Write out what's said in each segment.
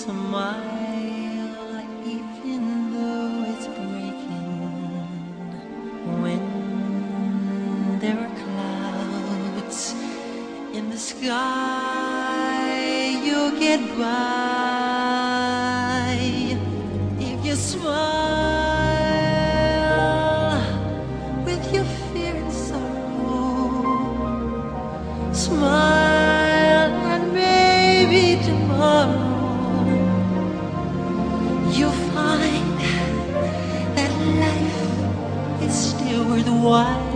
Smile even though it's breaking. When there are clouds in the sky, you'll get by if you smile with your fear and sorrow. Smile and maybe tomorrow you'll find that life is still worthwhile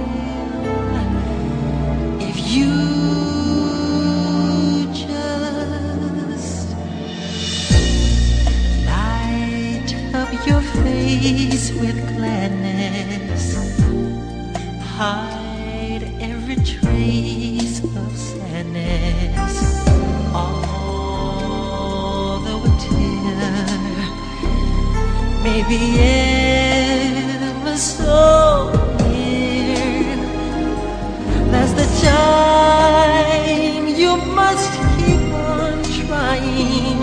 if you just light up your face with gladness, hide every trace of sadness, although a tear may be ever so near. That's the time you must keep on trying.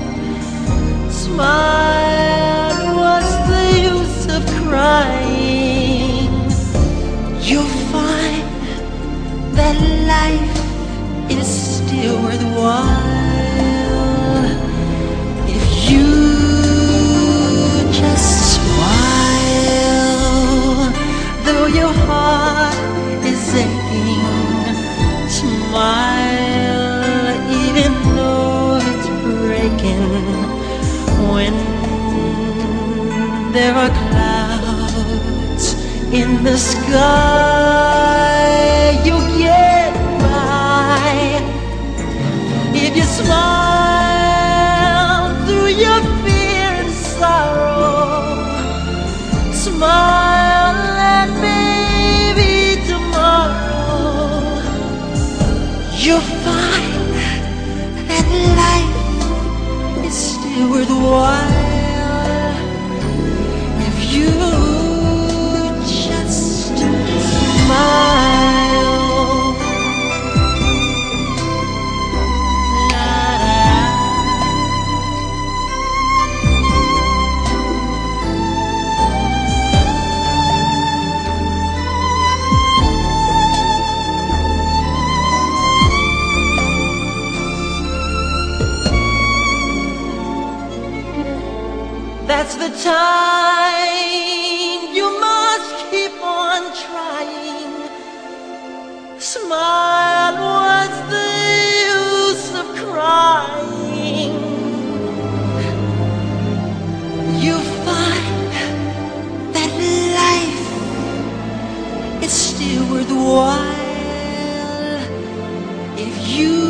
Smile, what's the use of crying? You'll find that life is still worthwhile if you just smile. Though your heart is aching, smile even though it's breaking. When there are clouds in the sky, you'll get by if you smile through your fear and sorrow. Smile and maybe tomorrow you'll find that life is still worthwhile if you just smile. That's the time you must keep on trying. Smile, what's the use of crying? You find that life is still worthwhile if you